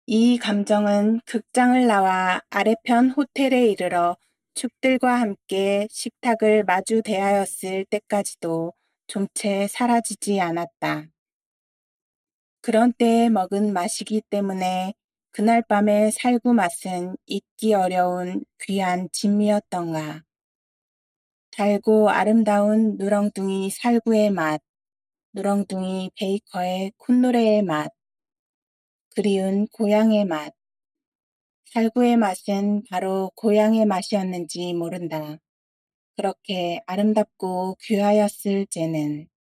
이 감정은 극장을 나와 아래편 호텔에 이르러 축들과 함께 식탁을 마주 대하였을 때까지도 좀채 사라지지 않았다. 그런 때에 먹은 맛이기 때문에 그날 밤의 살구 맛은 잊기 어려운 귀한 진미였던가. 달고 아름다운 누렁둥이 살구의 맛, 누렁둥이 베이커의 콧노래의 맛, 그리운 고향의 맛. 살구의 맛은 바로 고향의 맛이었는지 모른다. 그렇게 아름답고 귀하였을 째는